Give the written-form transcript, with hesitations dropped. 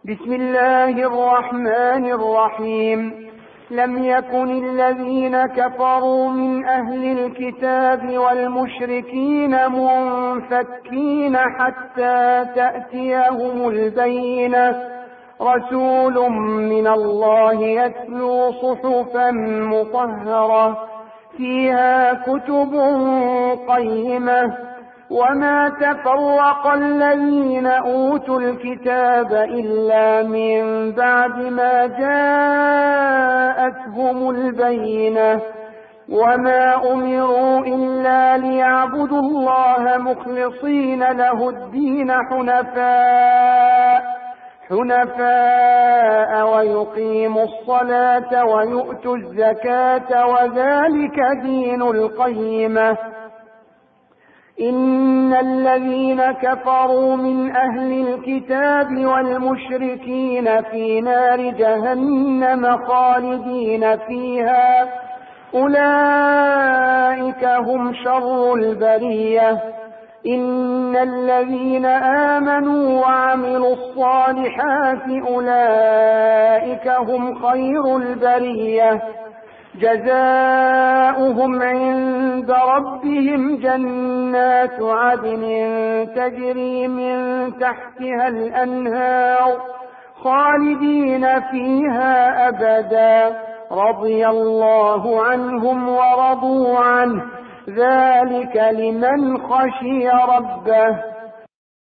بسم الله الرحمن الرحيم. لم يكن الذين كفروا من أهل الكتاب والمشركين منفكين حتى تأتيهم البينة، رسول من الله يتلو صحفا مطهرة فيها كتب قيمة، وما تفرق الذين أوتوا الكتاب إلا من بعد ما جاءتهم البينة، وما أمروا إلا ليعبدوا الله مخلصين له الدين حنفاء ويقيموا الصلاة ويؤتوا الزكاة وذلك دين القيمة. إن الذين كفروا من أهل الكتاب والمشركين في نار جهنم خالدين فيها، أولئك هم شر البرية. إن الذين آمنوا وعملوا الصالحات أولئك هم خير البرية، جزاؤهم عند ربهم جنات عدن تجري من تحتها الأنهار خالدين فيها أبدا، رضي الله عنهم ورضوا عنه، ذلك لمن خشي ربه.